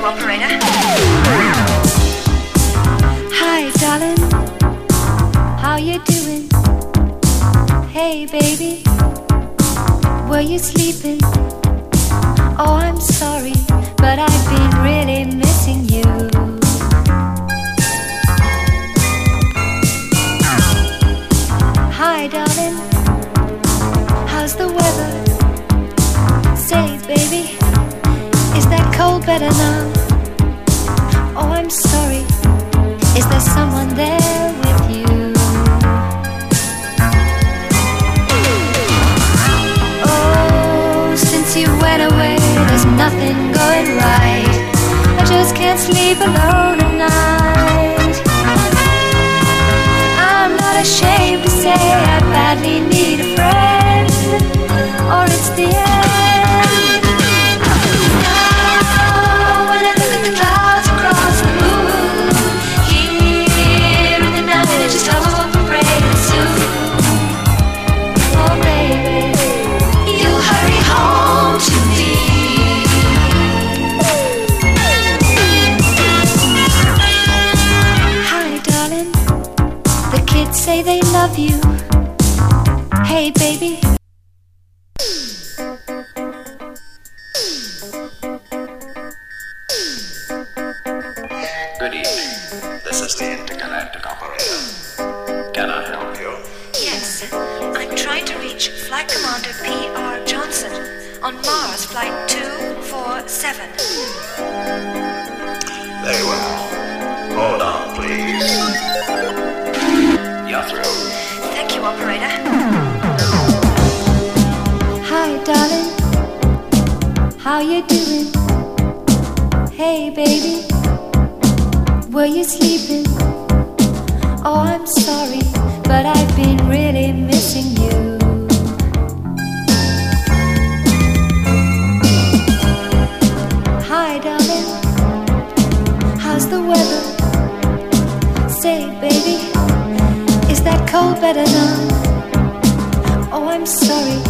operator. Hi, darling. How you doing? Hey, baby. Were you sleeping? Oh, I'm sorry, but I've been really missing you. Hi, darling. How's the weather? Say, baby, is that cold better now? Oh, I'm sorry. Is there someone there with you? Oh, since you went away, there's nothing going right. I just can't sleep alone at night. I'm not ashamed to say I badly need a friend, or it's the end. Now when I look at the clouds across the moon, here in the night I just hope and pray that soon, oh baby, you'll hurry home to me. Hi darling, the kids say they love you. Hey baby. Good evening. This is the intergalactic operator. Can I help you? Yes, I'm trying to reach Flight Commander P.R. Johnson on Mars Flight 247. Very well. Hold on, please. You're through. Thank you, operator. Hi, darling. How you doing? Hey, baby. Were you sleeping? Oh, I'm sorry, but I've been really missing you. Hi, darling. How's the weather? Say, baby, is that cold better now? Oh, I'm sorry.